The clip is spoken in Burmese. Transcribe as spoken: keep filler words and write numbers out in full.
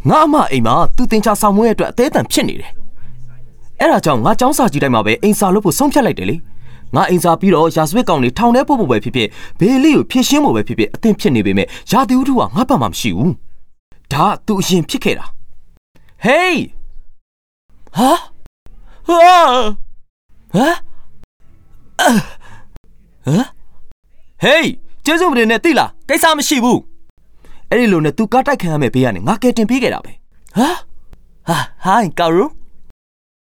ငါအမအိမ်မှာသူတင်ချဆောင်မွေးရဲ့အတွက်အသေးအတန်ဖြစ်နေတယ်အဲ့ဒါကြောင့်ငါចောင်းစာကြည့်တိုင်းမှာပဲအိမ်စာလုပ်ဖို့ဆုံးဖြတ်လိုက်တယ်လေငါအိမ်စာပြီးတော့ရာဇဝတ်ကောင်တွေထောင်ထဲပို့ဖို့ပဲဖြစ်ဖြစ်ဘေးလေးကိုဖြည့်ရှင်းဖို့ပဲဖြစ်ဖြစ်အသင်ဖြစ်နေပေမဲ့ရာသီဥတုကငါ့ဘက်မှာမရှိဘူးဒါကသူအရင်ဖြစ်ခဲ့တာဟေးဟာဟာဟမ်ဟမ်ဟေးကျေးဇူးမတင်နဲ့သိလားကိစ္စမရှိဘူးအဲ့ဒီလိုနဲ့ तू ကားတိုက်ခံရမယ်ဘေးကနေငါကဲတင်ပေးခဲ့တာပဲဟာဟာဟိုင်းကာရူ